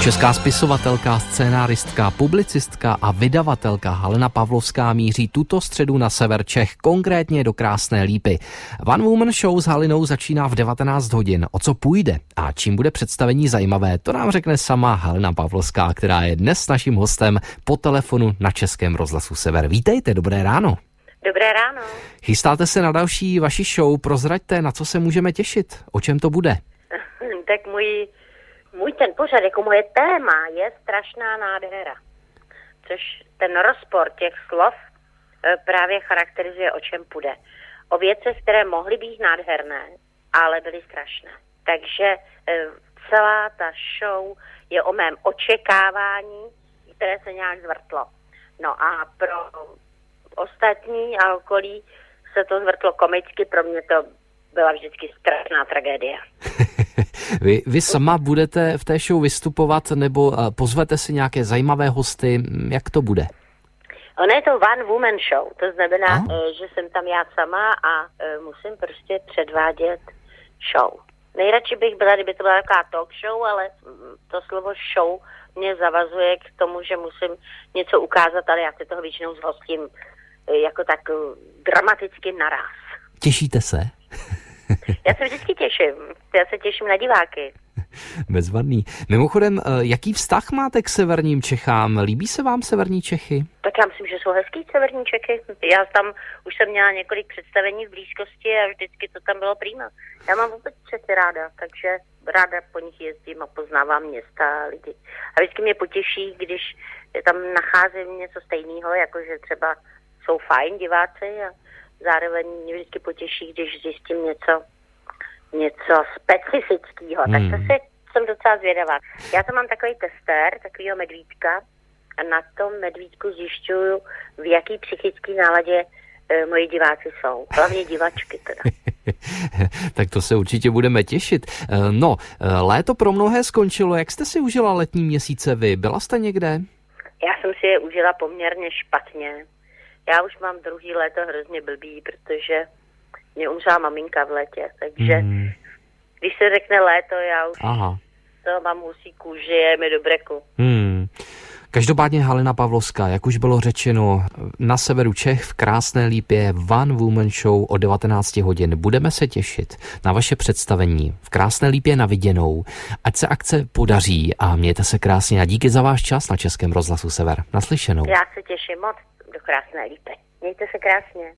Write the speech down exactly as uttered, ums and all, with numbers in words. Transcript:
Česká spisovatelka, scénáristka, publicistka a vydavatelka Halina Pavlovská míří tuto středu na sever Čech, konkrétně do Krásné Lípy. One Woman Show s Halinou začíná v devatenáct hodin. O co půjde a čím bude představení zajímavé, to nám řekne sama Halina Pavlovská, která je dnes naším hostem po telefonu na Českém rozhlasu Sever. Vítejte, dobré ráno. Dobré ráno. Chystáte se na další vaši show, prozraďte, na co se můžeme těšit, o čem to bude? Tak můj, můj ten pořad, jako moje téma je strašná nádhera. Což ten rozpor těch slov právě charakterizuje, o čem půjde. O věcech, které mohly být nádherné, ale byly strašné. Takže celá ta show je o mém očekávání, které se nějak zvrtlo. No a pro ostatní a okolí se to zvrtlo komicky, pro mě to byla vždycky strašná tragédie. Vy, vy sama budete v té show vystupovat nebo pozvete si nějaké zajímavé hosty, jak to bude? Ono je to one woman show, to znamená, ah. že jsem tam já sama a musím prostě předvádět show. Nejradši bych byla, kdyby to byla taková talk show, ale to slovo show mě zavazuje k tomu, že musím něco ukázat, ale já se toho většinou zhostím jako tak dramaticky naraz. Těšíte se? Já se vždycky těším. Já se těším na diváky. Bezvadný. Mimochodem, jaký vztah máte k severním Čechám? Líbí se vám severní Čechy? Tak já myslím, že jsou hezký severní Čechy. Já tam už jsem měla několik představení v blízkosti a vždycky to tam bylo prima. Já mám vůbec Čechy ráda, takže ráda po nich jezdím a poznávám města a lidi. A vždycky mě potěší, když tam nacházím něco stejného, jakože třeba jsou fajn diváci a zároveň mě vždycky potěší, když zjistím něco, něco specifického. Hmm. Tak to si, jsem docela zvědavá. Já tam mám takový tester, takovýho medvídka a na tom medvídku zjišťuju, v jaký psychický náladě e, moji diváci jsou. Hlavně divačky teda. Tak to se určitě budeme těšit. No, léto pro mnohé skončilo. Jak jste si užila letní měsíce vy? Byla jste někde? Já jsem si je užila poměrně špatně. Já už mám druhý léto hrozně blbý, protože mě umřela maminka v létě, takže hmm. když se řekne léto, já už Aha. to mám husí kůži, je mi do breku. Hmm. Každopádně Halina Pavlovská, jak už bylo řečeno, na severu Čech v Krásné Lípě One Woman Show o devatenáct hodin. Budeme se těšit na vaše představení v Krásné Lípě na viděnou. Ať se akce podaří a mějte se krásně a díky za váš čas na Českém rozhlasu Sever. Naslyšenou. Já se těším moc do Krásné Lípy. Mějte se krásně.